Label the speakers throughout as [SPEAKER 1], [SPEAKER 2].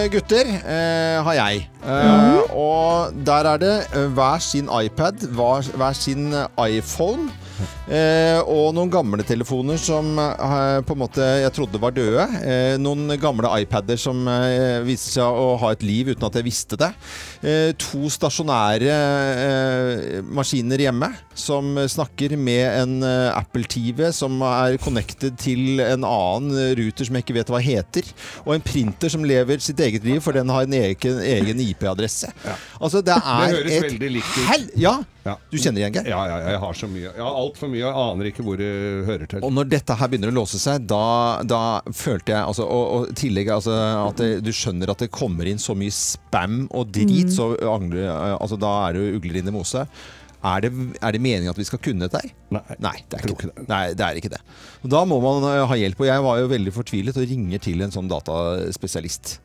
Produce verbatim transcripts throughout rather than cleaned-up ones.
[SPEAKER 1] gutter eh, har jeg. Eh, og der er det hver sin iPad, hver, hver sin iPhone. Eh, og noen gamle telefoner som eh, på en måte jeg trodde var døde. Eh, noen gamle iPader som eh, viste seg å ha et liv uten at jeg visste det. Eh, to stasjonære eh, maskiner hjemme som snakker med en eh, Apple T V som er connected til en annen router som jeg ikke vet hva heter. Og en printer som lever sitt eget liv, for den har en egen, egen I P-adresse. Ja. Altså, det er
[SPEAKER 2] det høres
[SPEAKER 1] et
[SPEAKER 2] veldig likt ut.
[SPEAKER 1] Hel ja.
[SPEAKER 2] Ja.
[SPEAKER 1] Du kjenner igjen, Geir?
[SPEAKER 2] Ja, ja, jeg har så mye. Jeg har alt for mye, jeg aner ikke hvor det hører til.
[SPEAKER 1] Og når dette her begynner å låse seg, da, da følte jeg, altså, og, og tillegg altså, at det, du skjønner at det kommer inn så mye spam og drit, mm. så angler, altså, da er det ugler inn i mose. Er det, er det meningen at vi skal kunne dette her?
[SPEAKER 2] Nei,
[SPEAKER 1] Nei, det er ikke det. Nei, det er ikke det. Og da må man ha hjelp, og jeg var jo veldig fortvilet og ringer til en sånn dataspesialist.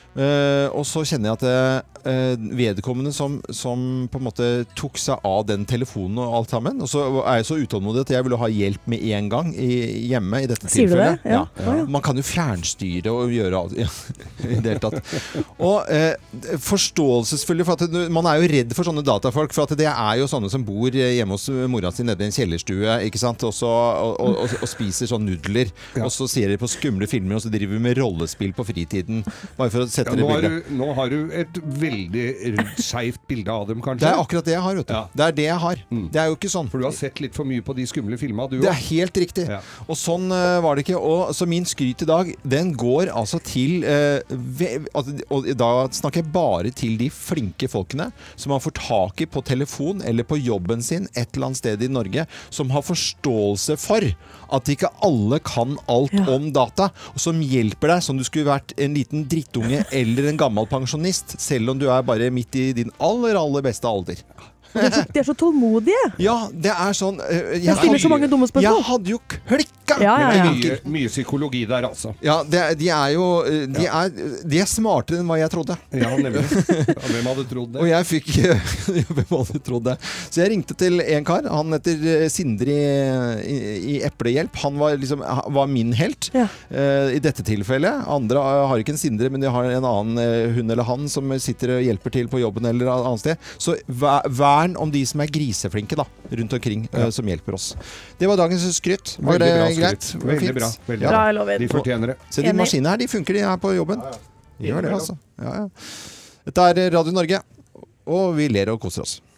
[SPEAKER 1] Uh, og så kjenner jeg at uh, vedkommende som, som på en måte tok seg av den telefonen og alt sammen, og så er jeg så utålmodig at jeg ville ha hjelp med en gang i, hjemme i dette
[SPEAKER 3] Sier
[SPEAKER 1] tilfellet.
[SPEAKER 3] Du det? Ja.
[SPEAKER 1] Ja. Ja. Man kan jo fjernstyre og gjøre alt ja, i det hele tatt. Og uh, forståelse selvfølgelig, for at det, man er jo redd for sånne datafolk, for at det er jo sånne som bor hjemme hos mora si nede i en kjellerstue, ikke sant, og, så, og, og, og, og spiser sånn nudler, ja. Og så ser de på skumle filmer, og så driver vi med rollespill på fritiden, bare for å
[SPEAKER 2] Ja, nå, har du, nå har du et veldig skjevt bilde av dem, kanskje?
[SPEAKER 1] Det er akkurat det jeg har, vet du. Ja. Det er det jeg har. Mm. Det er jo ikke sånn.
[SPEAKER 2] For du har sett litt for mye på de skumle filmene, du
[SPEAKER 1] Det er helt riktig. Ja. Og sånn uh, var det ikke. Og, så min skryt i dag, den går altså til uh, ve, og da snakker jeg bare til de flinke folkene som har fått tak i på telefon eller på jobben sin et eller annet sted i Norge, som har forståelse for at ikke alle kan alt ja. Om data, og som hjelper deg som du skulle vært en liten drittunge eller en gammel pensjonist, selv om du er bare midt i din aller, aller beste alder.
[SPEAKER 3] De er, så, de er så tålmodige.
[SPEAKER 1] Ja, det er sånn uh, jeg,
[SPEAKER 3] jeg stiller så mange dumme spørsmål.
[SPEAKER 1] Jeg hadde jo klikka.
[SPEAKER 3] Ja, ja, ja.
[SPEAKER 2] Mye, mye psykologi der, altså.
[SPEAKER 1] Ja, det, de er jo de, ja. er, de er smartere enn hva jeg trodde.
[SPEAKER 2] Ja, nemlig. Ja, hvem hadde trodd det?
[SPEAKER 1] Og jeg fikk hvem hadde trodd det. Så jeg ringte til en kar. Han heter Sindre i, i Eplehjelp. Han var, liksom, var min helt ja. uh, i dette tilfellet. Andre har ikke en Sindre, men de har en annen uh, hun eller han som sitter og hjelper til på jobben eller et annet sted. Så hver om de som er griseflinke da, rundt omkring, ja. uh, som hjelper oss. Det var dagens skryt. Var
[SPEAKER 2] veldig
[SPEAKER 1] det
[SPEAKER 2] bra
[SPEAKER 1] greit?
[SPEAKER 2] Skryt. Veldig bra. Veldig
[SPEAKER 3] ja.
[SPEAKER 2] bra. De fortjener det.
[SPEAKER 1] Så de maskinene her, de funker de her på jobben. Ja, ja. De gjør det, altså. Ja, ja. Dette er Radio Norge, og vi ler og koser oss.